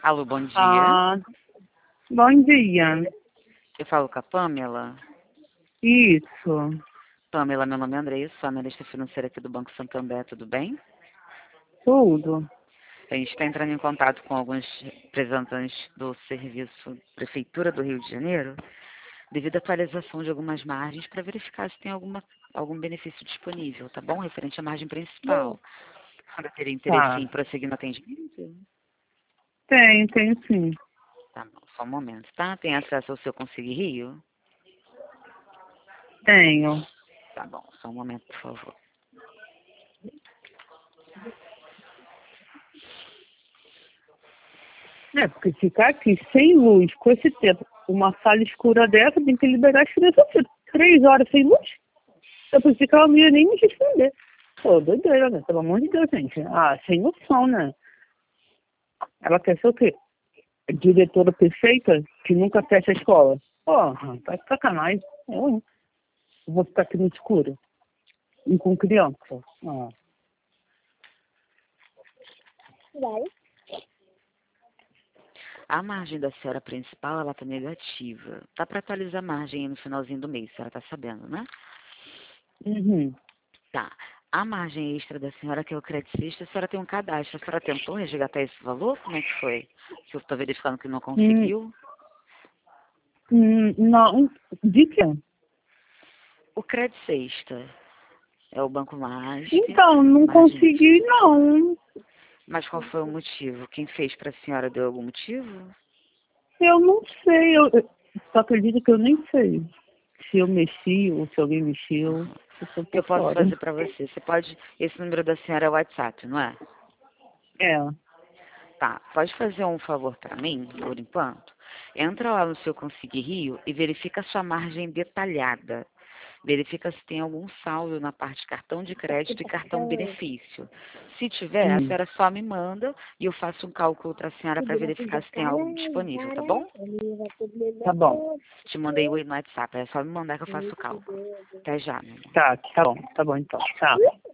Alô, bom dia. Ah, bom dia. Eu falo com a Pamela. Isso, Pamela, meu nome é Andressa, sou analista financeira aqui do Banco Santander, tudo bem? tudo. A gente está entrando em contato com alguns representantes do serviço Prefeitura do Rio de Janeiro, devido à atualização de algumas margens, para verificar se tem algum benefício disponível, tá bom? Referente à margem principal. Você teria interesse Tá. em prosseguir no atendimento? Tem sim. Tá bom, só um momento, tá? Tem acesso ao seu Conseguir Rio? Tenho. Tá bom, só um momento, por favor. É, porque ficar aqui sem luz, com esse tempo, uma sala escura dessa, tem que liberar as crianças. 3 horas sem luz? Eu pensei que ela não ia nem me responder. Pô, doideira, né? Pelo amor de Deus, gente. Ah, sem noção, né? Ela quer ser o quê? Diretora perfeita que nunca fecha a escola. Porra, tá de sacanagem. Eu vou ficar aqui no escuro. E com criança. Ah. A margem da senhora principal, ela tá negativa. Tá para atualizar a margem aí no finalzinho do mês, a senhora tá sabendo, né? Uhum. Tá. A margem extra da senhora, que é o credicista, a senhora tem um cadastro. A senhora tentou resgatar esse valor? Como é que foi? Se eu tô verificando que não Hum, conseguiu. não. De quê? O credicista é o Banco Masp, Então, não margem consegui, extra. não. Mas qual foi o motivo? Quem fez para a senhora deu algum motivo? Eu não sei. Eu só acredito que eu nem sei se eu mexi ou se alguém mexeu. Aham. Eu tô O que eu por posso fora. fazer para você? Você pode. Esse número da senhora é o WhatsApp, não é? É. Tá, pode fazer um favor para mim, por enquanto? Entra lá no seu Conseguir Rio e verifica a sua margem detalhada. Verifica se tem algum saldo na parte de cartão de crédito e cartão benefício. Se tiver, a Hum. senhora só me manda e eu faço um cálculo para a senhora para verificar se tem algo disponível, tá bom? Tá bom. Te mandei o no WhatsApp, é só me mandar que eu faço o cálculo. Até já, meu amor. Tá bom. Tá bom então. Tá.